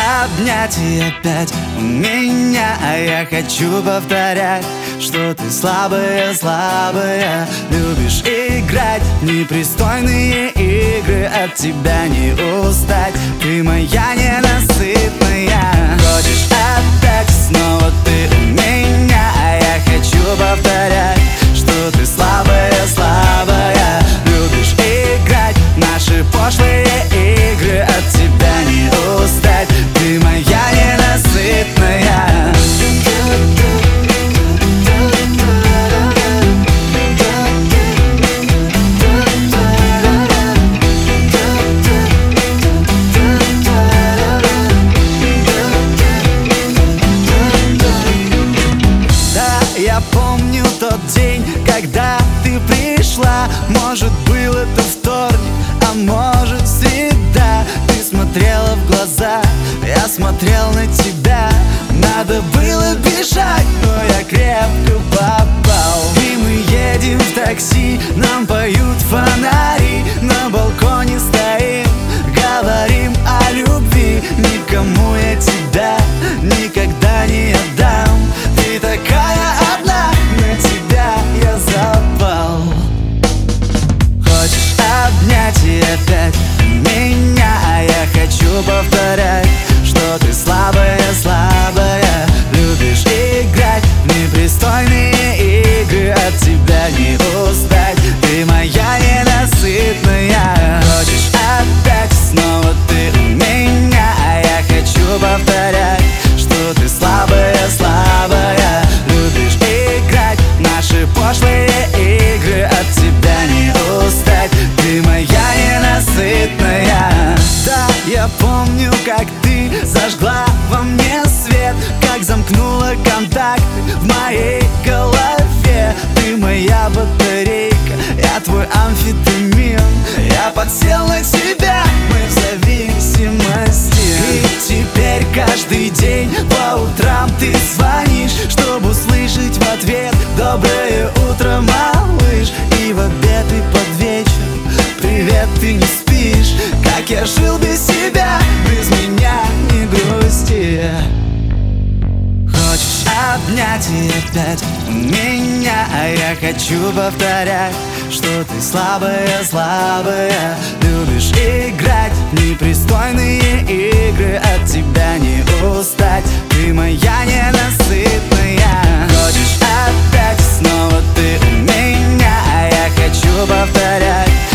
обнять и опять у меня, а я хочу повторять, что ты слабая, слабая. Любишь играть в непристойные игры, от тебя не устать. Ты моя ненасытная. Хочешь опять, снова ты у меня, а я хочу повторять, что ты слабая, слабая. Любишь играть в наши пошлые игры, от тебя не устать. Ты моя ненасытная. Я помню тот день, когда ты пришла. Может, был это вторник, а может, среда. Ты смотрела в глаза, я смотрел на тебя. Надо было бежать, но я крепко попал. И мы едем в такси, нам поют фонари. На балконе стоим, говорим о любви. Никому я тебя никогда не отдам. Ты такая одна, на тебя я запал. Хочешь обнять и опять меня, а я хочу повторять, что ты слабая, слабая. Любишь играть в непристойные игры, от тебя не устать. Ты моя ненасытная. Хочешь опять, снова ты у меня, а я хочу повторять, что ты слабая, слабая. Любишь играть в наши пошлые игры, от тебя не устать. Ты моя ненасытная. Да, я помню, как ты зажгла во мне свет, как замкнула контакты в моей голове. Ты моя батарейка, я твой амфетамин. Я подсел на тебя, мы в зависимости. И теперь каждый день по утрам ты звонишь, чтобы услышать в ответ доброе утро, малыш. И в обед и под вечер привет, ты не спишь. Как я жил без тебя, без меня не грусти. Хочешь обнять и опять у меня, а я хочу повторять, что ты слабая, слабая. Любишь играть в непристойные игры, от тебя не устать. Ты моя ненасытная. Хочешь опять, снова ты у меня, а я хочу повторять,